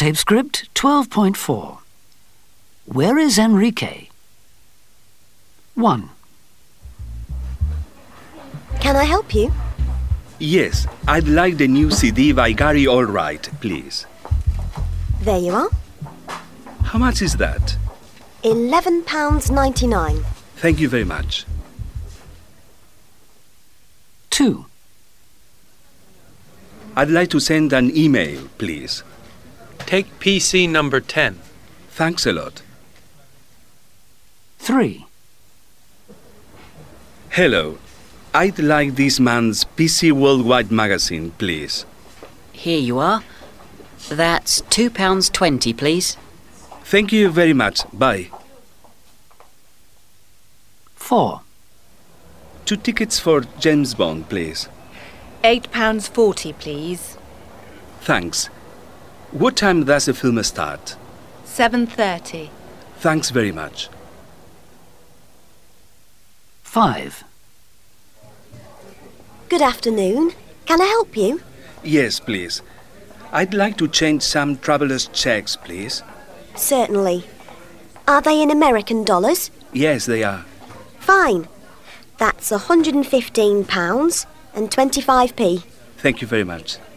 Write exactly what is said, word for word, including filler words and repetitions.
Tape script twelve point four. Where is Enrique? one. Can I help you? Yes, I'd like the new C D by Gary Allwright, please. There you are. How much is that? eleven pounds ninety-nine. Thank you very much. two. I'd like to send an email, please. Take P C number ten. Thanks a lot. three. Hello. I'd like this man's P C Worldwide magazine, please. Here you are. That's two pounds twenty, please. Thank you very much. Bye. four. Two tickets for James Bond, please. eight pounds forty, please. Thanks. What time does the film start? seven thirty. Thanks very much. five. Good afternoon. Can I help you? Yes, please. I'd like to change some traveler's checks, please. Certainly. Are they in American dollars? Yes, they are. Fine. That's one hundred and fifteen pounds and twenty-five p. Thank you very much.